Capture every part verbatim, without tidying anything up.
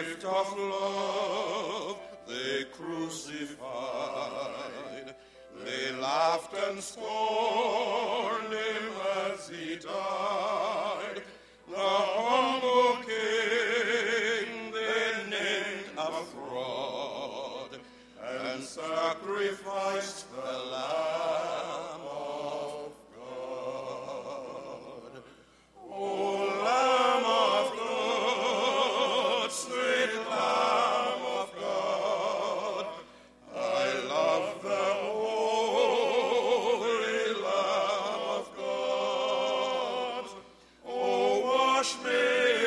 gift of love they crucified. They laughed and scorned him as he died. The humble king they named a fraud, and sacrificed the Lamb of God. O Lamb of God, sweet Lamb of God, I love the holy Lamb of God. Oh, wash me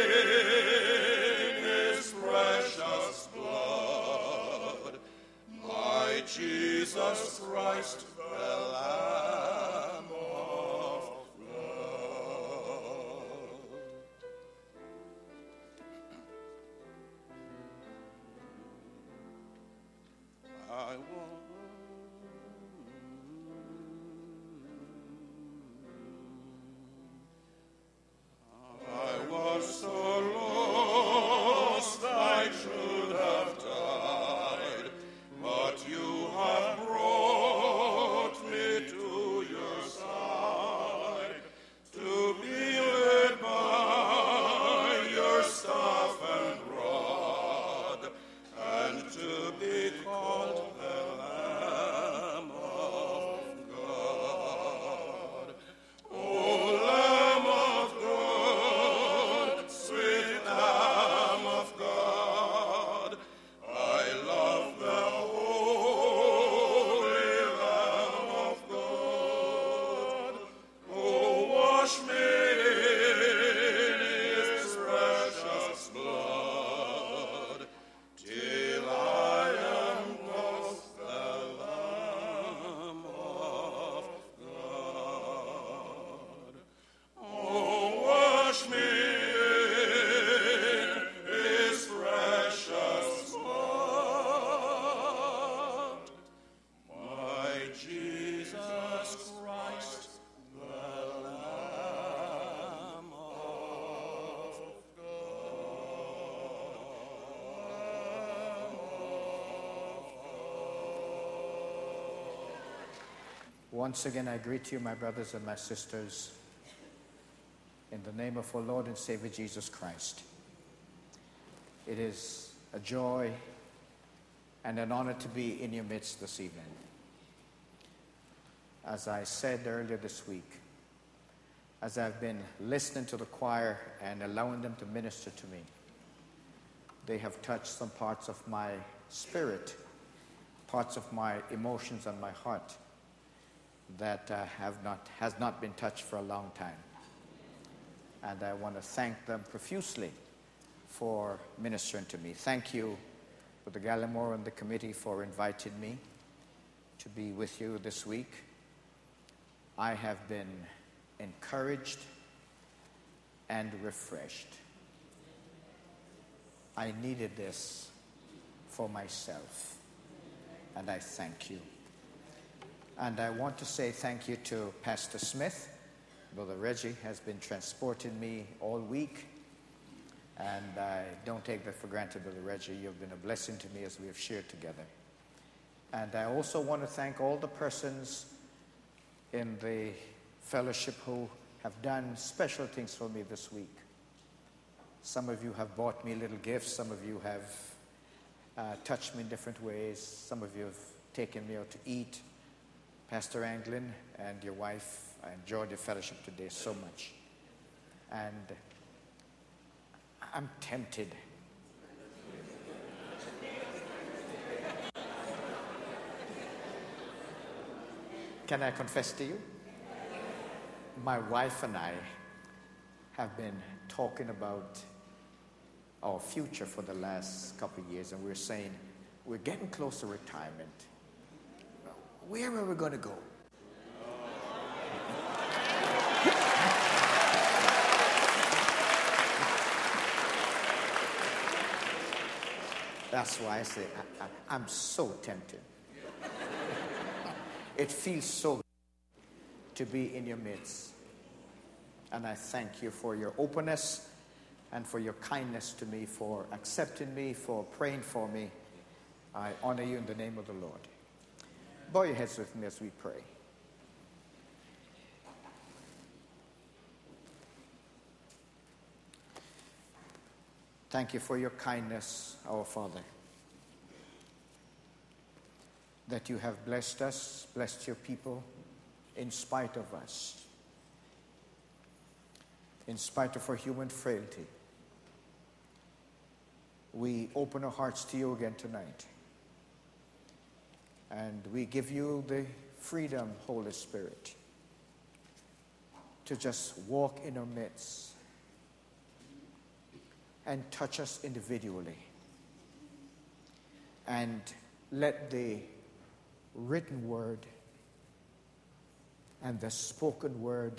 in his precious blood, my Jesus Christ, the Lamb of God. I want I was so lost I should have died, but you have brought me to your side, to be led by your staff and rod, and to be called the Lamb of God. O Lamb of God, sweet Lamb of God, I love the holy Lamb of God. Oh, wash me in his precious blood, till I am not the Lamb of God. Oh, wash me in his precious blood, my Jesus Christ, the Lamb of Once again, I greet you, my brothers and my sisters, in the name of our Lord and Savior Jesus Christ. It is a joy and an honor to be in your midst this evening. As I said earlier this week, as I've been listening to the choir and allowing them to minister to me, they have touched some parts of my spirit, parts of my emotions and my heart that uh, have not has not been touched for a long time. And I want to thank them profusely for ministering to me. Thank you, Brother Gallimore and the committee, for inviting me to be with you this week. I have been encouraged and refreshed. I needed this for myself, and I thank you. And I want to say thank you to Pastor Smith. Brother Reggie has been transporting me all week, and I don't take that for granted, Brother Reggie. You've been a blessing to me as we have shared together. And I also want to thank all the persons in the fellowship who have done special things for me this week. Some of you have bought me little gifts. Some of you have uh, touched me in different ways. Some of you have taken me out to eat. Pastor Anglin and your wife, I enjoyed your fellowship today so much. And I'm tempted. Can I confess to you? My wife and I have been talking about our future for the last couple of years, and we're saying we're getting close to retirement. Where are we going to go? That's why I say I, I, I'm so tempted. It feels so good to be in your midst. And I thank you for your openness and for your kindness to me, for accepting me, for praying for me. I honor you in the name of the Lord. Bow your heads with me as we pray. Thank you for your kindness, our Father, that you have blessed us, blessed your people, in spite of us, in spite of our human frailty. We open our hearts to you again tonight, and we give you the freedom, Holy Spirit, to just walk in our midst and touch us individually, and let the written word and the spoken word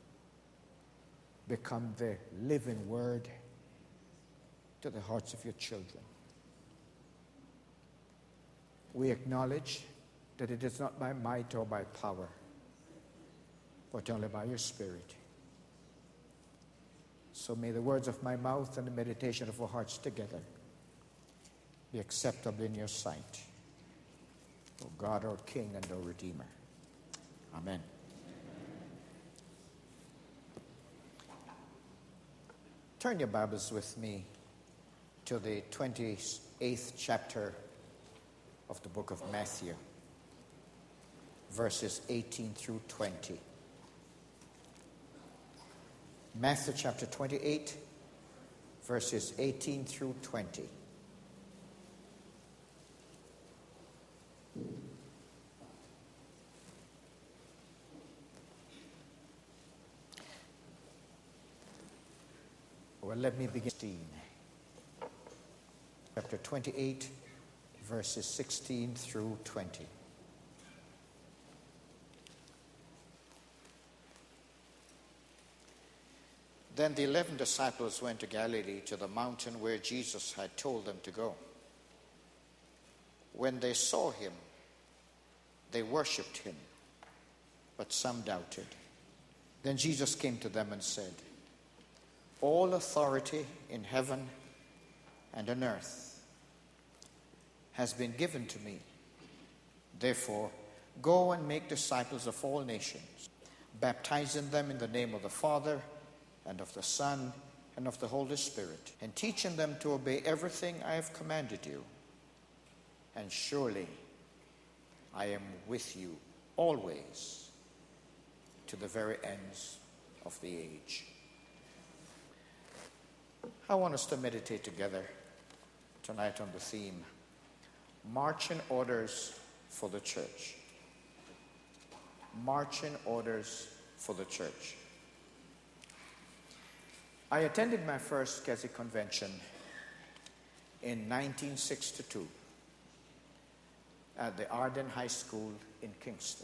become the living word to the hearts of your children. We acknowledge that it is not by might or by power, but only by your Spirit. So may the words of my mouth and the meditation of our hearts together be acceptable in your sight, O God, our King and our Redeemer. Amen. Turn your Bibles with me to the twenty-eighth chapter of the book of Matthew, verses eighteen through twenty. Matthew chapter twenty-eight, verses eighteen through twenty. Well, let me begin. Chapter twenty-eight, verses sixteen through twenty. Then the eleven disciples went to Galilee, to the mountain where Jesus had told them to go. When they saw him, they worshipped him, but some doubted. Then Jesus came to them and said, "All authority in heaven and on earth has been given to me. Therefore, go and make disciples of all nations, baptizing them in the name of the Father and of the Son and of the Holy Spirit, and teaching them to obey everything I have commanded you. And surely I am with you always, to the very ends of the age." I want us to meditate together tonight on the theme, Marching Orders for the Church. Marching Orders for the Church. I attended my first Keswick convention in nineteen sixty-two at the Arden High School in Kingston.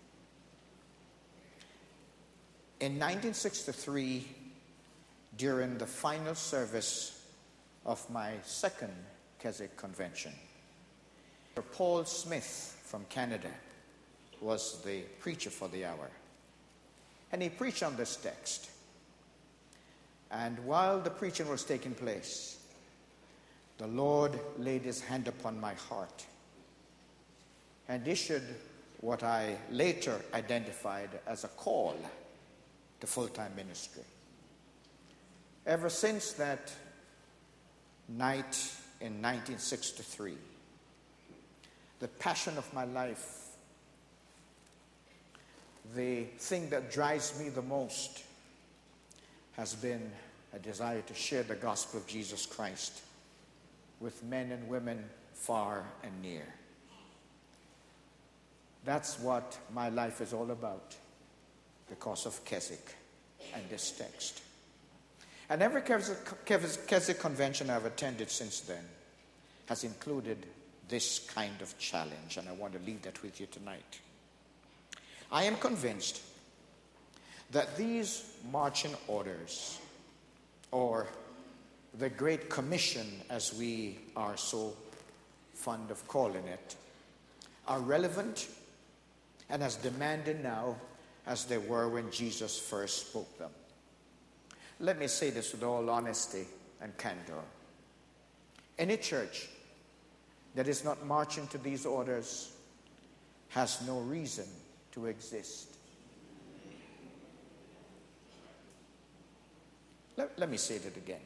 In nineteen sixty-three, during the final service of my second Keswick convention, Paul Smith from Canada was the preacher for the hour. And he preached on this text. And while the preaching was taking place, the Lord laid his hand upon my heart and issued what I later identified as a call to full-time ministry. Ever since that night in nineteen sixty-three, the passion of my life, the thing that drives me the most, has been a desire to share the gospel of Jesus Christ with men and women far and near. That's what my life is all about because of Keswick and this text. And every Keswick convention I've attended since then has included this kind of challenge, and I want to leave that with you tonight. I am convinced that these marching orders, or the Great Commission as we are so fond of calling it, are relevant and as demanding now as they were when Jesus first spoke them. Let me say this with all honesty and candor. Any church that is not marching to these orders has no reason to exist. Let, let me say that again.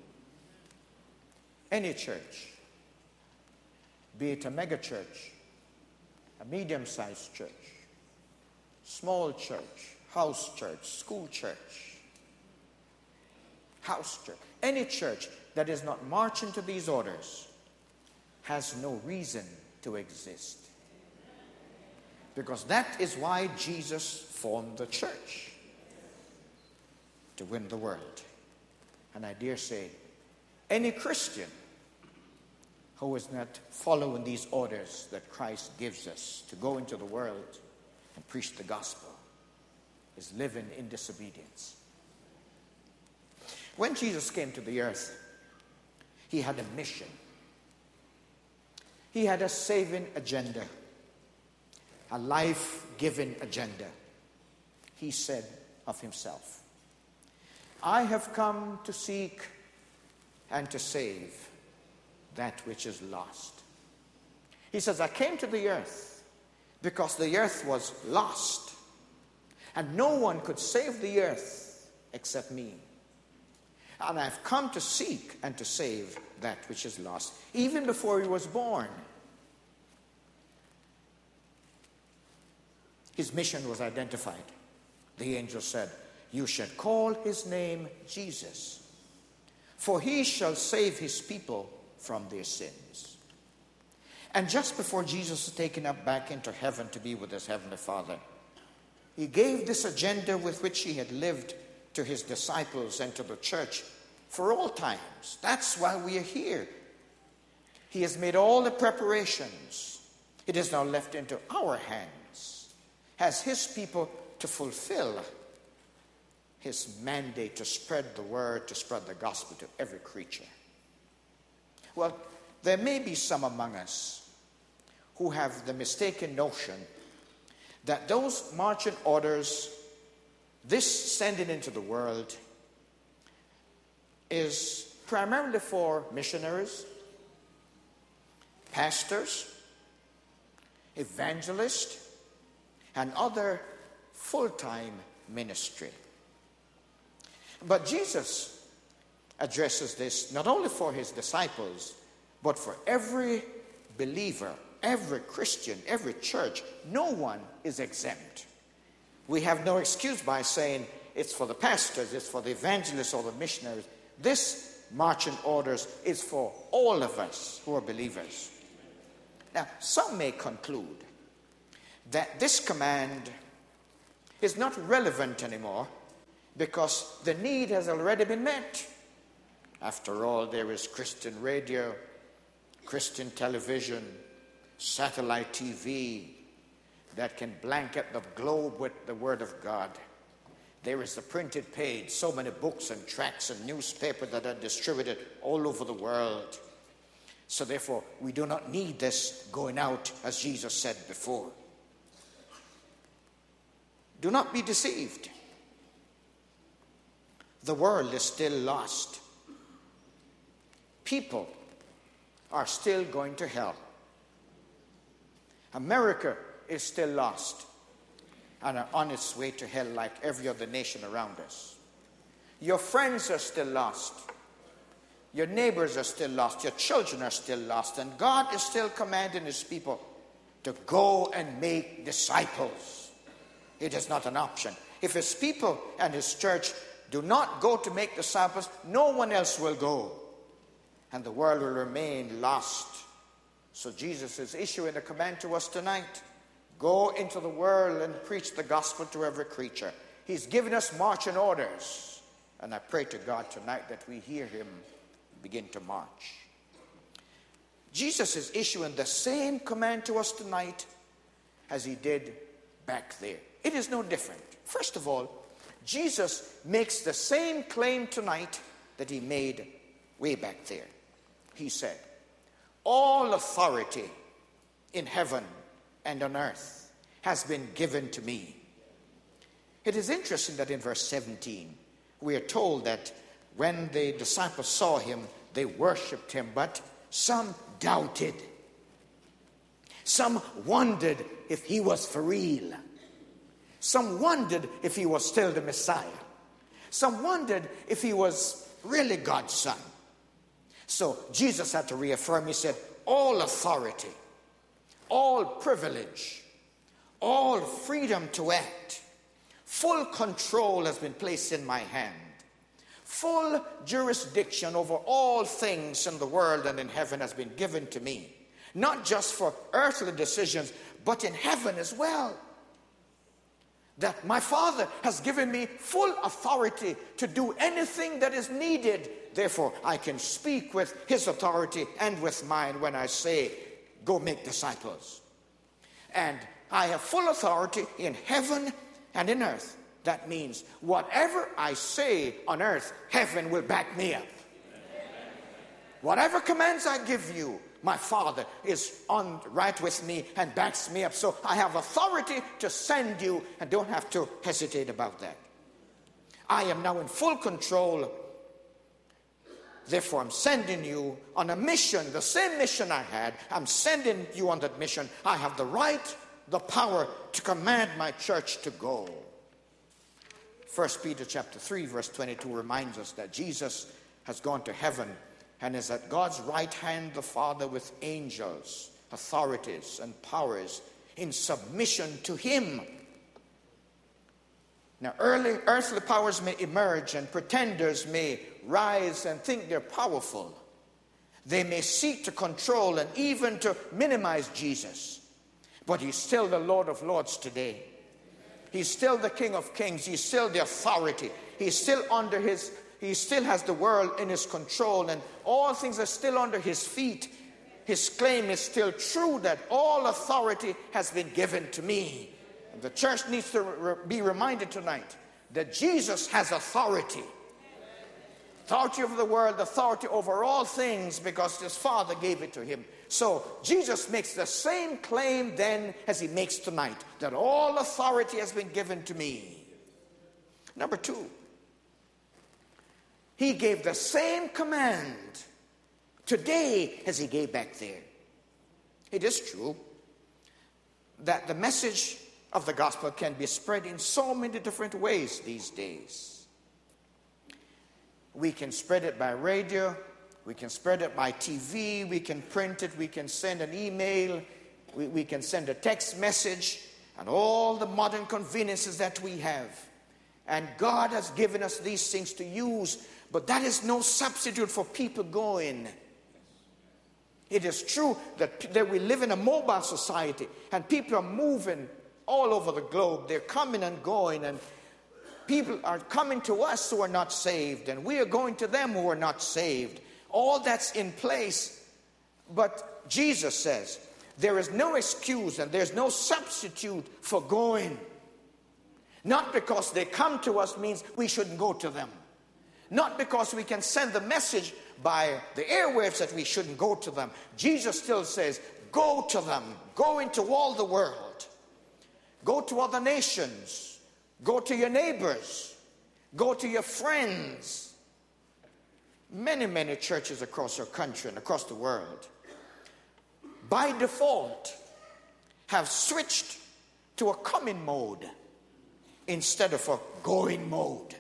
Any church, be it a mega church, a medium-sized church, small church, house church, school church, house church, any church that is not marching to these orders has no reason to exist. Because that is why Jesus formed the church, to win the world. And I dare say, any Christian who is not following these orders that Christ gives us to go into the world and preach the gospel is living in disobedience. When Jesus came to the earth, he had a mission. He had a saving agenda, a life-giving agenda. He said of himself, I have come to seek and to save that which is lost. He says, I came to the earth because the earth was lost, and no one could save the earth except me. And I've come to seek and to save that which is lost. Even before he was born, his mission was identified. The angel said, you shall call his name Jesus, for he shall save his people from their sins. And just before Jesus was taken up back into heaven to be with his heavenly Father, he gave this agenda with which he had lived to his disciples and to the church for all times. That's why we are here. He has made all the preparations. It is now left into our hands as his people to fulfill his mandate to spread the word, to spread the gospel to every creature. Well, there may be some among us who have the mistaken notion that those marching orders, this sending into the world, is primarily for missionaries, pastors, evangelists, and other full-time ministry. But Jesus addresses this not only for his disciples, but for every believer, every Christian, every church. No one is exempt. We have no excuse by saying it's for the pastors, it's for the evangelists or the missionaries. This marching orders is for all of us who are believers. Now, some may conclude that this command is not relevant anymore because the need has already been met. After all, there is Christian radio, Christian television, satellite T V that can blanket the globe with the Word of God. There is the printed page, so many books and tracts and newspapers that are distributed all over the world. So therefore, we do not need this going out, as Jesus said before. Do not be deceived. The world is still lost. People are still going to hell. America is still lost and are on its way to hell like every other nation around us. Your friends are still lost. Your neighbors are still lost. Your children are still lost. And God is still commanding his people to go and make disciples. It is not an option. If his people and his church do not go to make disciples, no one else will go. And the world will remain lost. So Jesus is issuing a command to us tonight. Go into the world and preach the gospel to every creature. He's given us marching orders. And I pray to God tonight that we hear him begin to march. Jesus is issuing the same command to us tonight as he did back there. It is no different. First of all, Jesus makes the same claim tonight that he made way back there. He said, all authority in heaven and on earth has been given to me. It is interesting that in verse seventeen, we are told that when the disciples saw him, they worshipped him, but some doubted. Some wondered if he was for real. Some wondered if he was still the Messiah. Some wondered if he was really God's son. So Jesus had to reaffirm. He said, all authority, all privilege, all freedom to act, full control has been placed in my hand. Full jurisdiction over all things in the world and in heaven has been given to me. Not just for earthly decisions, but in heaven as well. That my Father has given me full authority to do anything that is needed. Therefore, I can speak with his authority and with mine when I say, go make disciples. And I have full authority in heaven and in earth. That means whatever I say on earth, heaven will back me up. Whatever commands I give you, my Father is on right with me and backs me up. So I have authority to send you and don't have to hesitate about that. I am now in full control. Therefore, I'm sending you on a mission, the same mission I had. I'm sending you on that mission. I have the right, the power to command my church to go. First Peter chapter three, verse twenty-two reminds us that Jesus has gone to heaven and is at God's right hand, the Father, with angels, authorities, and powers in submission to him. Now, early earthly powers may emerge and pretenders may rise and think they're powerful. They may seek to control and even to minimize Jesus. But he's still the Lord of Lords today. He's still the King of Kings. He's still the authority. He's still under his He still has the world in his control, and all things are still under his feet. His claim is still true that all authority has been given to me. And the church needs to re- be reminded tonight that Jesus has authority. Authority over the world, authority over all things, because his Father gave it to him. So Jesus makes the same claim then as he makes tonight, that all authority has been given to me. Number two, he gave the same command today as he gave back there. It is true that the message of the gospel can be spread in so many different ways these days. We can spread it by radio, we can spread it by T V, we can print it, we can send an email, we, we can send a text message, and all the modern conveniences that we have. And God has given us these things to use, but that is no substitute for people going. It is true that, that we live in a mobile society and people are moving all over the globe. They're coming and going, and people are coming to us who are not saved, and we are going to them who are not saved. All that's in place. But Jesus says there is no excuse and there's no substitute for going. Not because they come to us means we shouldn't go to them. Not because we can send the message by the airwaves that we shouldn't go to them. Jesus still says, go to them. Go into all the world. Go to other nations. Go to your neighbors. Go to your friends. Many, many churches across our country and across the world, by default, have switched to a coming mode instead of a going mode.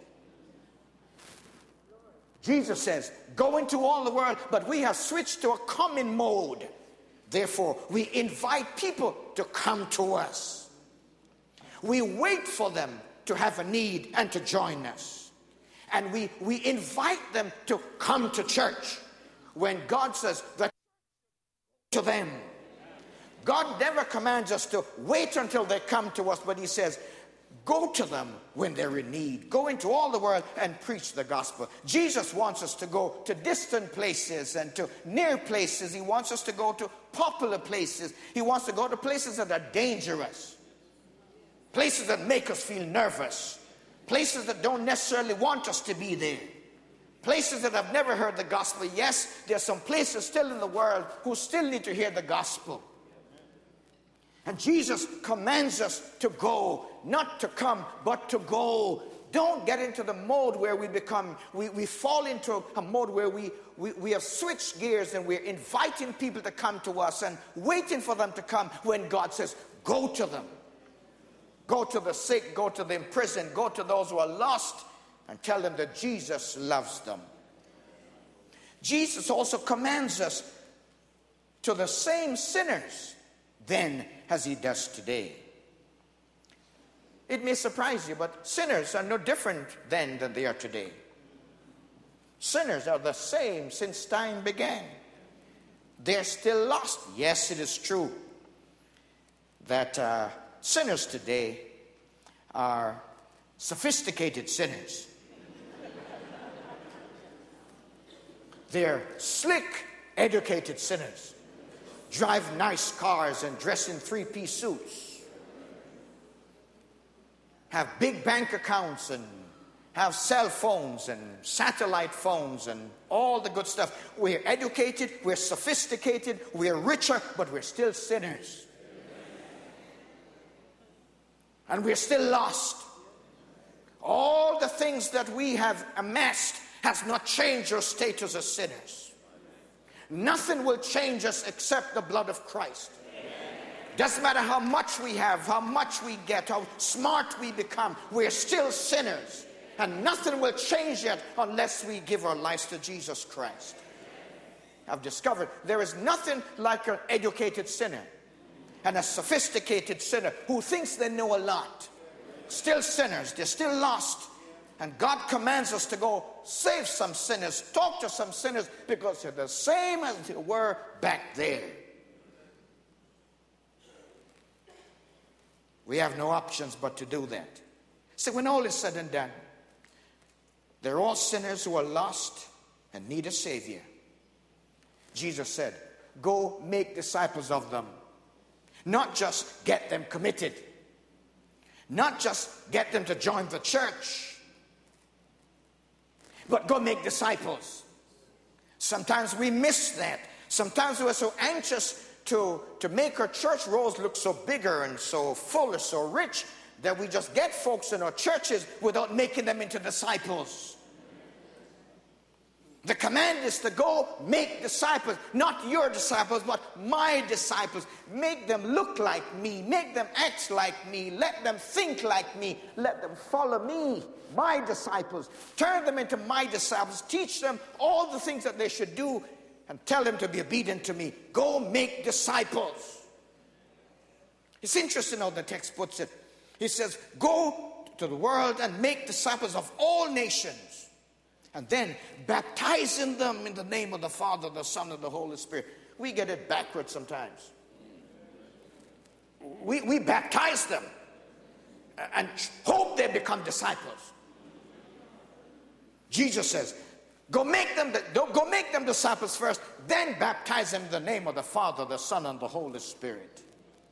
Jesus says, go into all the world, but we have switched to a coming mode. Therefore, we invite people to come to us. We wait for them to have a need and to join us. And we, we invite them to come to church when God says that to them. God never commands us to wait until they come to us, but he says, go to them when they're in need. Go into all the world and preach the gospel. Jesus wants us to go to distant places and to near places. He wants us to go to popular places. He wants to go to places that are dangerous. Places that make us feel nervous. Places that don't necessarily want us to be there. Places that have never heard the gospel. Yes, there are some places still in the world who still need to hear the gospel. And Jesus commands us to go, not to come, but to go. Don't get into the mode where we become, we, we fall into a mode where we, we, we have switched gears and we're inviting people to come to us and waiting for them to come when God says, go to them. Go to the sick, go to the imprisoned, go to those who are lost and tell them that Jesus loves them. Jesus also commands us to the same sinners then as he does today. It may surprise you, but sinners are no different then than they are today. Sinners are the same since time began. They're still lost. Yes, it is true that uh, sinners today are sophisticated sinners. They're slick, educated sinners. Drive nice cars and dress in three-piece suits. Have big bank accounts and have cell phones and satellite phones and all the good stuff. We're educated, we're sophisticated, we're richer, but we're still sinners. And we're still lost. All the things that we have amassed has not changed our status as sinners. Nothing will change us except the blood of Christ. Doesn't matter how much we have, how much we get, how smart we become, we're still sinners. And nothing will change yet unless we give our lives to Jesus Christ. I've discovered there is nothing like an educated sinner and a sophisticated sinner who thinks they know a lot. Still sinners, they're still lost. And God commands us to go save some sinners, talk to some sinners, because they're the same as they were back there. We have no options but to do that. So when all is said and done, they're all sinners who are lost and need a Savior. Jesus said, go make disciples of them. Not just get them committed. Not just get them to join the church. But go make disciples. Sometimes we miss that. Sometimes we're so anxious to, to make our church rolls look so bigger and so full and so rich that we just get folks in our churches without making them into disciples. The command is to go make disciples, not your disciples, but my disciples. Make them look like me, make them act like me, let them think like me, let them follow me, my disciples. Turn them into my disciples, teach them all the things that they should do, and tell them to be obedient to me. Go make disciples. It's interesting how the text puts it. He says, go to the world and make disciples of all nations. And then baptizing them in the name of the Father, the Son, and the Holy Spirit. We get it backwards sometimes. We, we baptize them and hope they become disciples. Jesus says, Go make them, go make them disciples first, then baptize them in the name of the Father, the Son, and the Holy Spirit.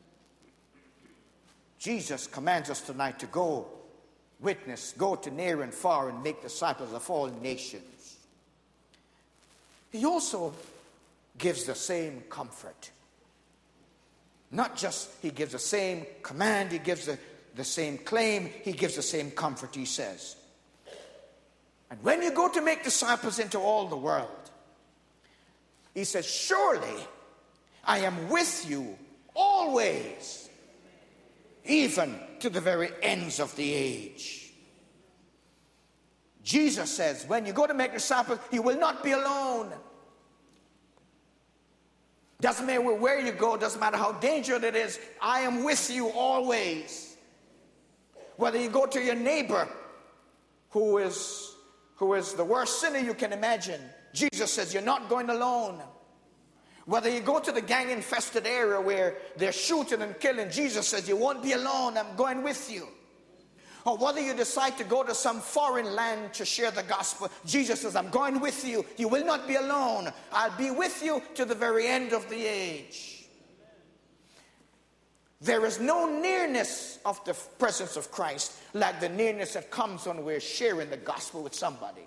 Jesus commands us tonight to go witness, go to near and far and make disciples of all nations. He also gives the same comfort. Not just he gives the same command, he gives the, the same claim, he gives the same comfort, he says. And when you go to make disciples into all the world, he says, surely I am with you always, even to the very ends of the age. Jesus says, when you go to make disciples, you will not be alone. Doesn't matter where you go, doesn't matter how dangerous it is, I am with you always. Whether you go to your neighbor who is who is the worst sinner you can imagine, Jesus says you're not going alone. Whether you go to the gang-infested area where they're shooting and killing, Jesus says you won't be alone, I'm going with you. Or whether you decide to go to some foreign land to share the gospel, Jesus says, I'm going with you. You will not be alone. I'll be with you to the very end of the age. There is no nearness of the presence of Christ like the nearness that comes when we're sharing the gospel with somebody.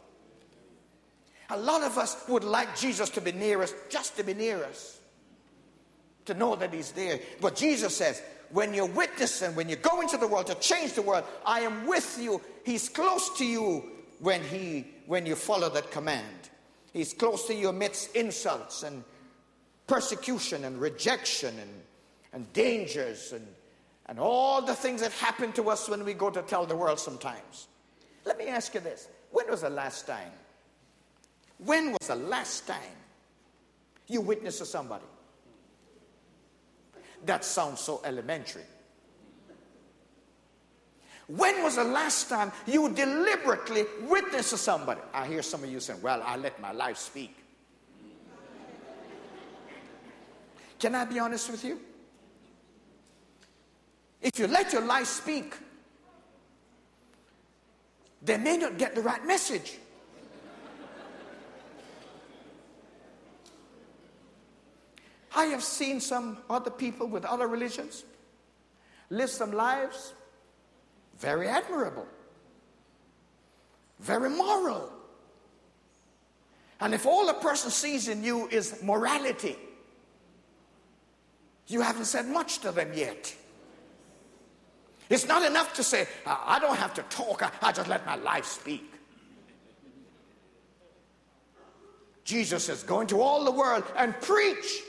A lot of us would like Jesus to be near us, just to be near us. to know that he's there. But Jesus says, when you're witnessing, when you go into the world to change the world, I am with you. He's close to you when he when you follow that command. He's close to you amidst insults and persecution and rejection and, and dangers and, and all the things that happen to us when we go to tell the world sometimes. Let me ask you this. When was the last time? When was the last time you witnessed to somebody? That sounds so elementary. When was the last time you deliberately witnessed to somebody? I hear some of you saying, well, I let my life speak. Can I be honest with you? If you let your life speak, they may not get the right message. I have seen some other people with other religions live some lives very admirable, very moral. And if all a person sees in you is morality, you haven't said much to them yet. It's not enough to say, I don't have to talk, I, I just let my life speak. Jesus says, go into all the world and preach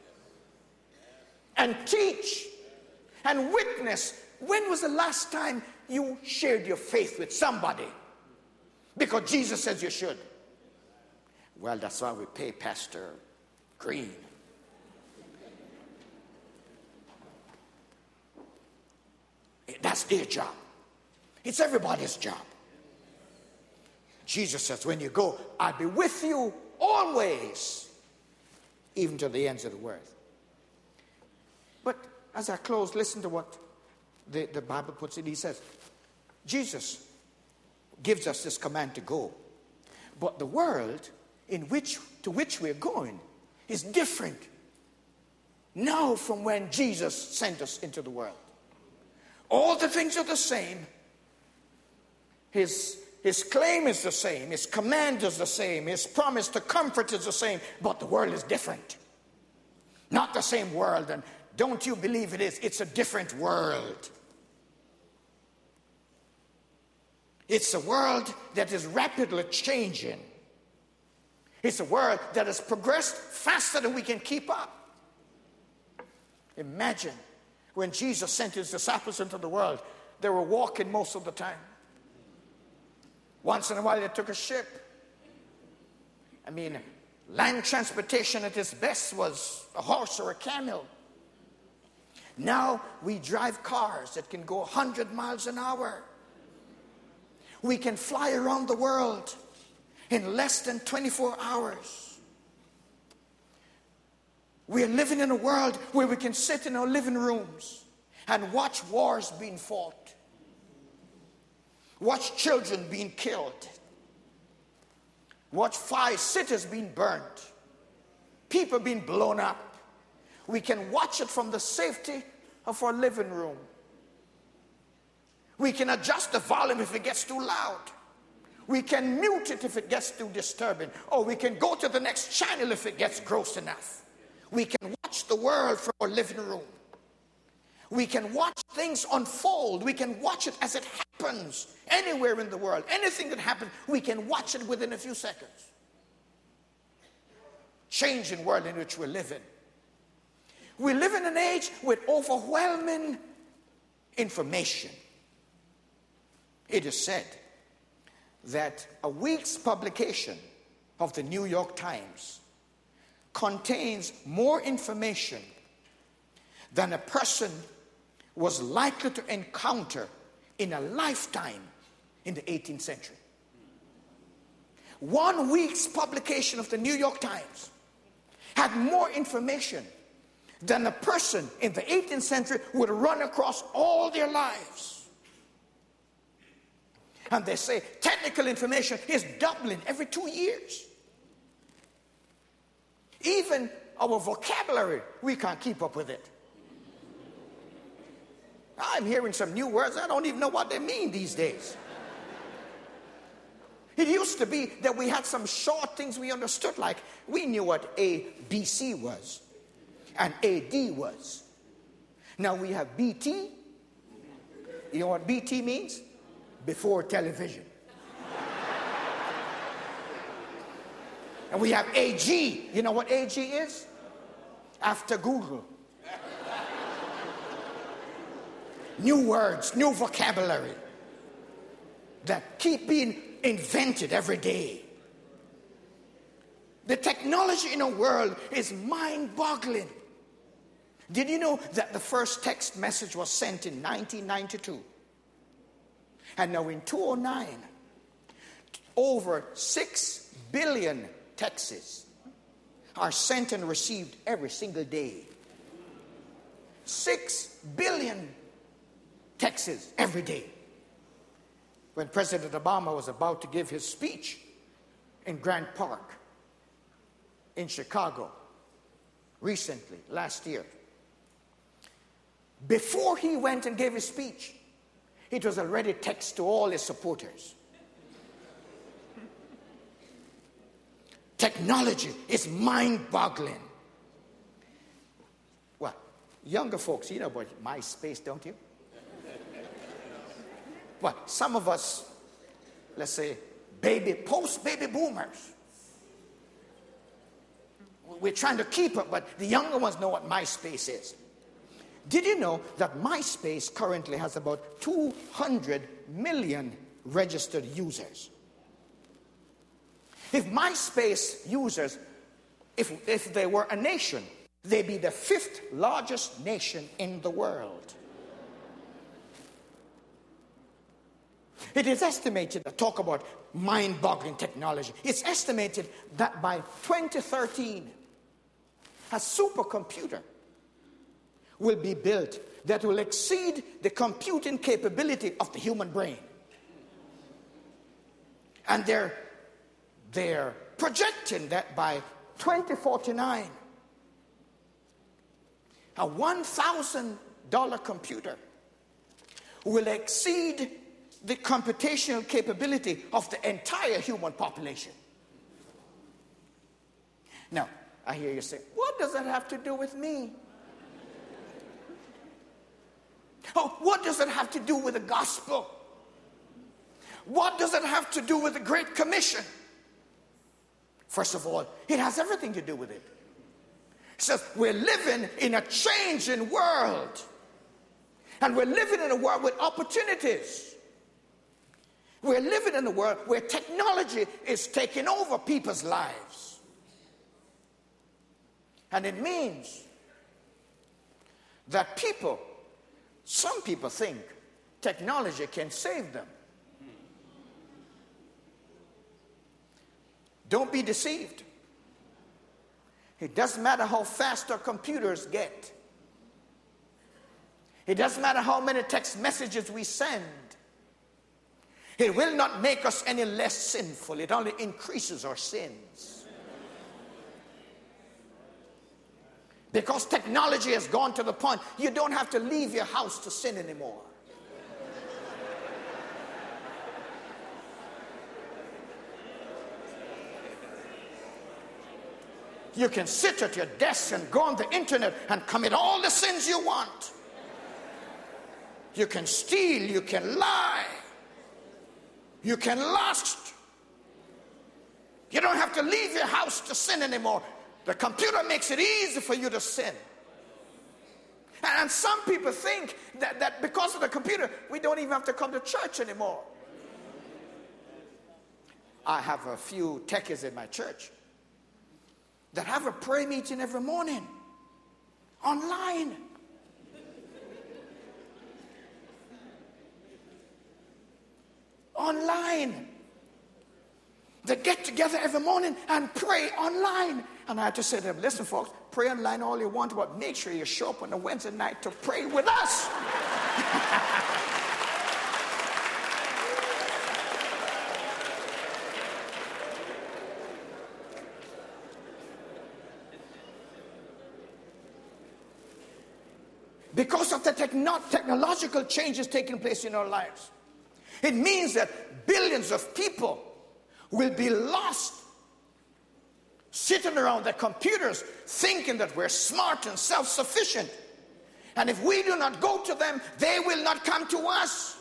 and teach and witness. When was the last time you shared your faith with somebody? Because Jesus says you should. Well, that's why we pay Pastor Green. That's their job. It's everybody's job. Jesus says, when you go, I'll be with you always, even to the ends of the earth. But as I close, listen to what the, the Bible puts it. He says, Jesus gives us this command to go. But the world in which to which we're going is different now from when Jesus sent us into the world. All the things are the same. His, his claim is the same. His command is the same. His promise to comfort is the same. But the world is different. Not the same world. And don't you believe it is? It's a different world. It's a world that is rapidly changing. It's a world that has progressed faster than we can keep up. Imagine when Jesus sent his disciples into the world, they were walking most of the time. Once in a while they took a ship. I mean, land transportation at its best was a horse or a camel. Now we drive cars that can go one hundred miles an hour. We can fly around the world in less than twenty-four hours. We are living in a world where we can sit in our living rooms and watch wars being fought. Watch children being killed. Watch five cities being burnt. People being blown up. We can watch it from the safety of our living room. We can adjust the volume if it gets too loud. We can mute it if it gets too disturbing. Or we can go to the next channel if it gets gross enough. We can watch the world from our living room. We can watch things unfold. We can watch it as it happens anywhere in the world. Anything that happens, we can watch it within a few seconds. Changing world in which we live in. We live in an age with overwhelming information. It is said that a week's publication of the New York Times contains more information than a person was likely to encounter in a lifetime in the eighteenth century. One week's publication of the New York Times had more information than a person in the eighteenth century would run across all their lives. And they say technical information is doubling every two years. Even our vocabulary, we can't keep up with it. I'm hearing some new words. I don't even know what they mean these days. It used to be that we had some short things we understood, like we knew what A B C was. and A D was. Now we have B T. You know what B T means? Before television. And we have A G. You know what A G is? After Google. New words, new vocabulary that keep being invented every day. The technology in our world is mind-boggling. Did you know that the first text message was sent in nineteen ninety-two? And now in two thousand nine, over six billion texts are sent and received every single day. Six billion texts every day. When President Obama was about to give his speech in Grant Park in Chicago recently, last year, before he went and gave his speech, it was already text to all his supporters. Technology is mind-boggling. Well, younger folks, you know about MySpace, don't you? Well, some of us, let's say, baby, post-baby boomers, we're trying to keep up, but the younger ones know what MySpace is. Did you know that MySpace currently has about two hundred million registered users? If MySpace users, if, if they were a nation, they'd be the fifth largest nation in the world. It is estimated, talk about mind-boggling technology, it's estimated that by twenty thirteen, a supercomputer will be built that will exceed the computing capability of the human brain. And they're, they're projecting that by twenty forty-nine, a one thousand dollars computer will exceed the computational capability of the entire human population. Now, I hear you say, what does that have to do with me? Oh, what does it have to do with the gospel? What does it have to do with the Great Commission? First of all, it has everything to do with it. It says we're living in a changing world. And we're living in a world with opportunities. We're living in a world where technology is taking over people's lives. And it means that people, some people think technology can save them. Don't be deceived. It doesn't matter how fast our computers get. It doesn't matter how many text messages we send. It will not make us any less sinful. It only increases our sins. Because technology has gone to the point you don't have to leave your house to sin anymore. You can sit at your desk and go on the internet and commit all the sins you want. You can steal, you can lie, you can lust. You don't have to leave your house to sin anymore. The computer makes it easy for you to sin. And some people think that, that because of the computer, we don't even have to come to church anymore. I have a few techies in my church that have a prayer meeting every morning online. Online. They get together every morning and pray online. And I had to say to them, listen folks, pray online all you want, but make sure you show up on a Wednesday night to pray with us. Because of the techno- technological changes taking place in our lives, it means that billions of people will be lost sitting around their computers thinking that we're smart and self-sufficient. And if we do not go to them, they will not come to us.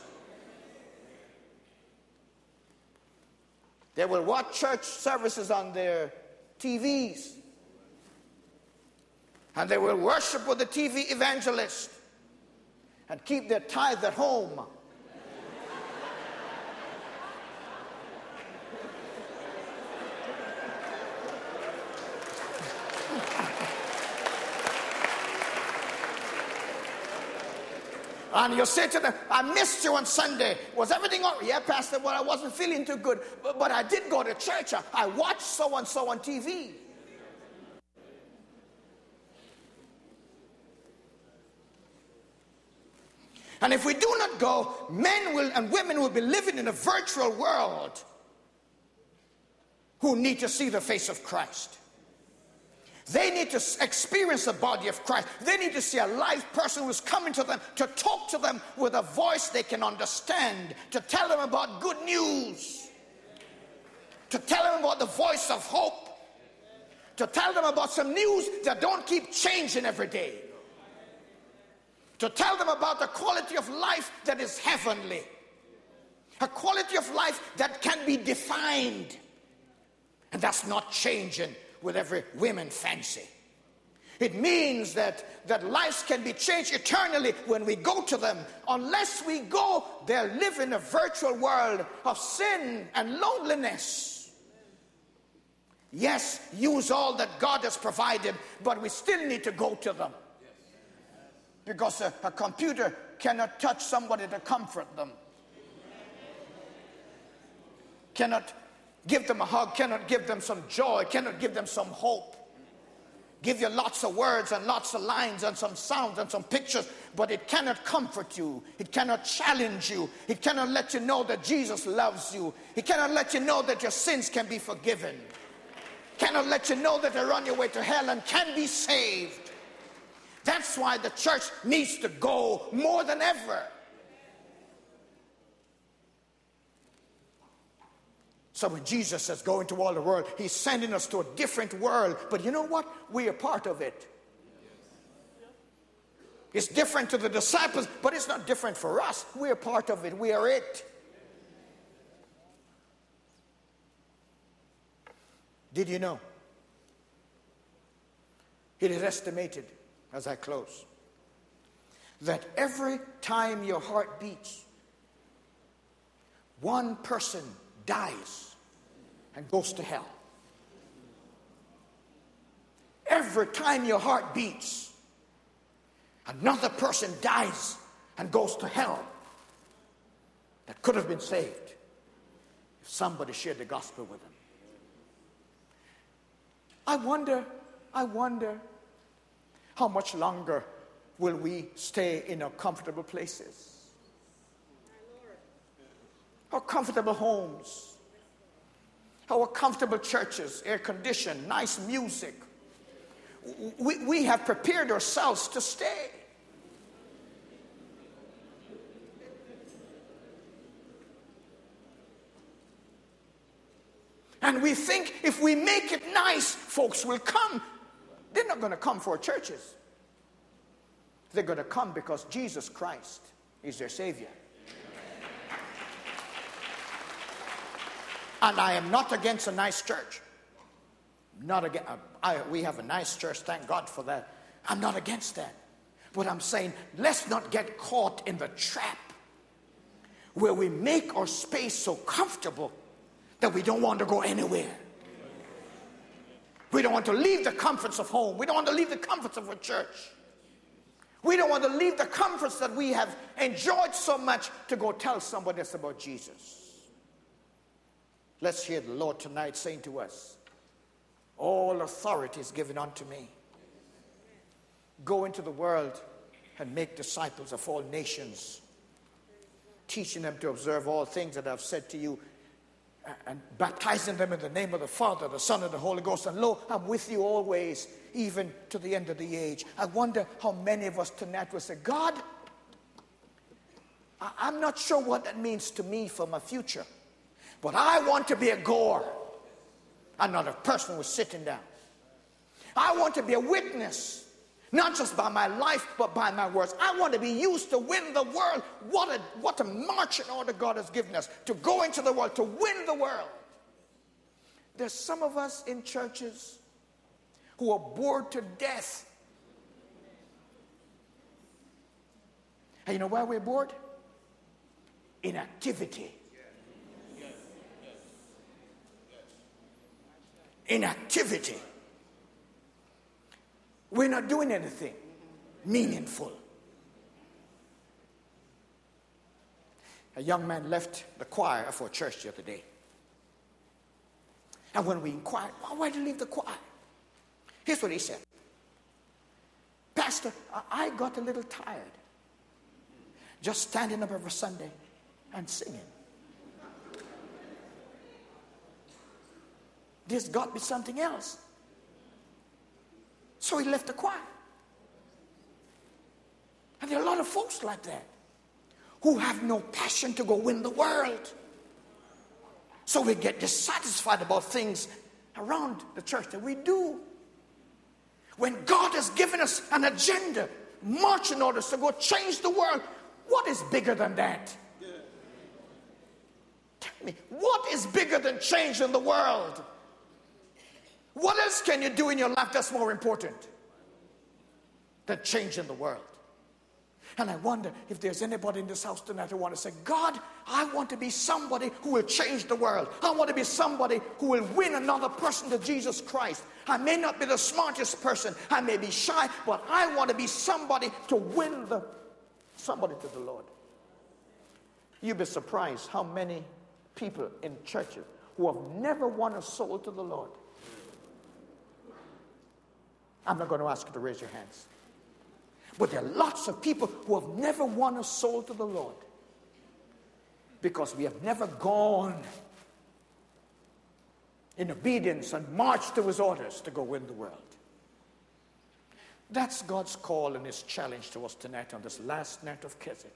They will watch church services on their T Vs. And they will worship with the T V evangelist and keep their tithe at home. And you say to them, I missed you on Sunday. Was everything all right? Yeah, Pastor, well, I wasn't feeling too good. But, but I did go to church. I, I watched so-and-so on T V. And if we do not go, men will and women will be living in a virtual world who need to see the face of Christ. They need to experience the body of Christ. They need to see a live person who's coming to them to talk to them with a voice they can understand, to tell them about good news, to tell them about the voice of hope, to tell them about some news that don't keep changing every day, to tell them about the quality of life that is heavenly, a quality of life that can be defined, and that's not changing with every women fancy. It means that, that lives can be changed eternally when we go to them. Unless we go, they'll live in a virtual world of sin and loneliness. Yes, use all that God has provided, but we still need to go to them. Because a, a computer cannot touch somebody to comfort them. Cannot give them a hug, cannot give them some joy, cannot give them some hope. Give you lots of words and lots of lines and some sounds and some pictures, but it cannot comfort you. It cannot challenge you. It cannot let you know that Jesus loves you. It cannot let you know that your sins can be forgiven. It cannot let you know that you're on your way to hell and can be saved. That's why the church needs to go more than ever. So when Jesus says go into all the world, he's sending us to a different world. But you know what? We are part of it. It's different to the disciples, but it's not different for us. We are part of it. We are it. Did you know? It is estimated, as I close, that every time your heart beats, one person dies and goes to hell. Every time your heart beats, another person dies and goes to hell that could have been saved if somebody shared the gospel with them. I wonder, I wonder how much longer will we stay in our comfortable places, our comfortable homes, our comfortable churches, air conditioned, nice music. We, we have prepared ourselves to stay. And we think if we make it nice, folks will come. They're not going to come for churches. They're going to come because Jesus Christ is their Savior. And I am not against a nice church. Not against, I, we have a nice church, thank God for that. I'm not against that. But I'm saying, let's not get caught in the trap where we make our space so comfortable that we don't want to go anywhere. We don't want to leave the comforts of home. We don't want to leave the comforts of a church. We don't want to leave the comforts that we have enjoyed so much to go tell somebody else about Jesus. Let's hear the Lord tonight saying to us, all authority is given unto me. Go into the world and make disciples of all nations, teaching them to observe all things that I've said to you, and baptizing them in the name of the Father, the Son, and the Holy Ghost. And lo, I'm with you always, even to the end of the age. I wonder how many of us tonight will say, God, I'm not sure what that means to me for my future. But I want to be a goer. another person who is sitting down. I want to be a witness, not just by my life, but by my words. I want to be used to win the world. What a, what a marching order God has given us, to go into the world, to win the world. There's some of us in churches who are bored to death. And you know why we're bored? Inactivity. Inactivity. We're not doing anything meaningful. A young man left the choir of our church the other day. And when we inquired, well, why did you leave the choir? Here's what he said. Pastor, I got a little tired just standing up every Sunday and singing. There's got to be something else. So he left the choir. And there are a lot of folks like that who have no passion to go win the world. So we get dissatisfied about things around the church that we do. When God has given us an agenda, marching orders to go change the world, what is bigger than that? Yeah. Tell me, what is bigger than changing the world? What else can you do in your life that's more important than changing the world? And I wonder if there's anybody in this house tonight who want to say, God, I want to be somebody who will change the world. I want to be somebody who will win another person to Jesus Christ. I may not be the smartest person. I may be shy, but I want to be somebody to win the somebody to the Lord. You'd be surprised how many people in churches who have never won a soul to the Lord. I'm not going to ask you to raise your hands. But there are lots of people who have never won a soul to the Lord because we have never gone in obedience and marched to his orders to go win the world. That's God's call and his challenge to us tonight on this last night of Keswick.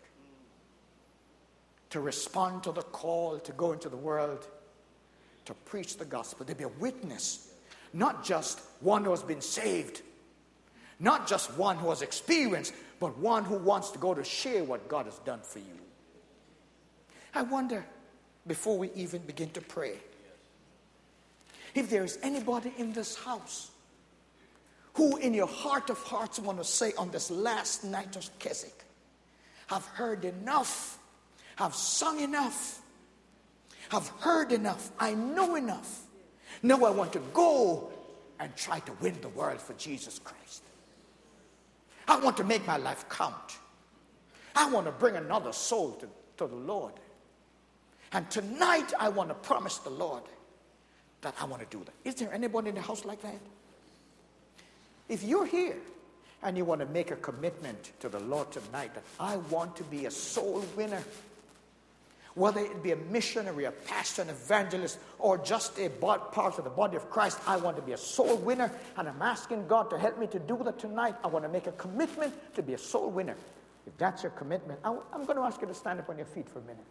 To respond to the call to go into the world, to preach the gospel, to be a witness. Not just one who has been saved, not just one who has experienced, but one who wants to go to share what God has done for you. I wonder, before we even begin to pray, if there is anybody in this house who in your heart of hearts want to say on this last night of Keswick, I've heard enough, I've sung enough, I've heard enough, I know enough. Now I want to go and try to win the world for Jesus Christ. I want to make my life count. I want to bring another soul to, to the Lord. And tonight I want to promise the Lord that I want to do that. Is there anybody in the house like that? If you're here and you want to make a commitment to the Lord tonight that I want to be a soul winner, whether it be a missionary, a pastor, an evangelist, or just a part of the body of Christ, I want to be a soul winner, and I'm asking God to help me to do that tonight. I want to make a commitment to be a soul winner. If that's your commitment, I'm going to ask you to stand up on your feet for a minute.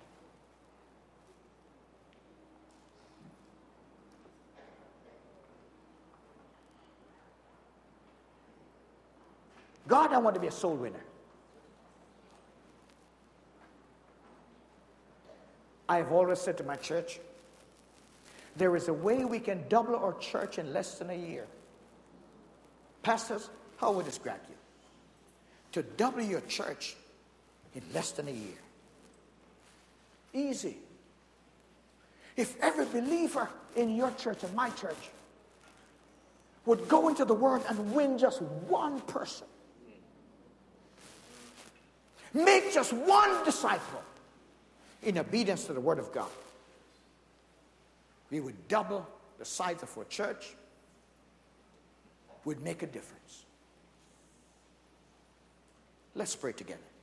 God, I want to be a soul winner. I have always said to my church, there is a way we can double our church in less than a year. Pastors, how would this grab you? To double your church in less than a year. Easy. If every believer in your church and my church would go into the world and win just one person, make just one disciple in obedience to the word of God, we would double the size of our church, would make a difference. Let's pray together.